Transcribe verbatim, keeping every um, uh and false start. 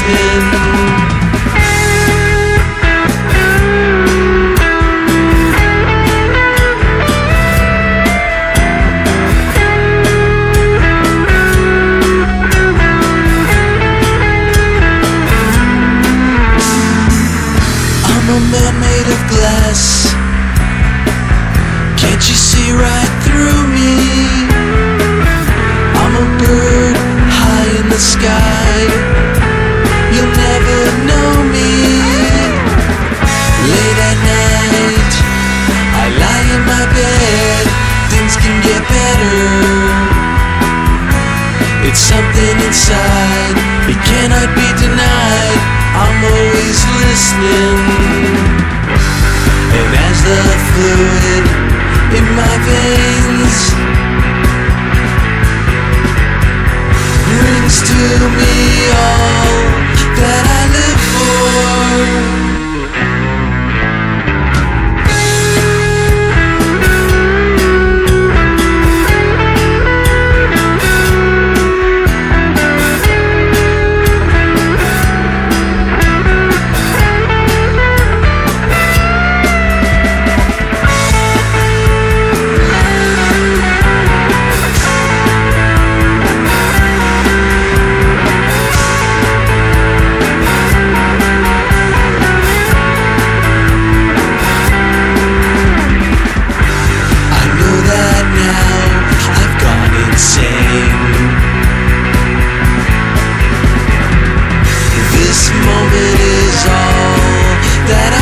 listening. I'm a man made of glass. Can't you see right through me? I'm a bird high in the sky. You'll never know me. Late at night, I lie in my bed. Things can get better. It's something inside, it cannot be denied. I'm always listening. And as the fluid in my veins brings to me all that I live for, this moment is all that I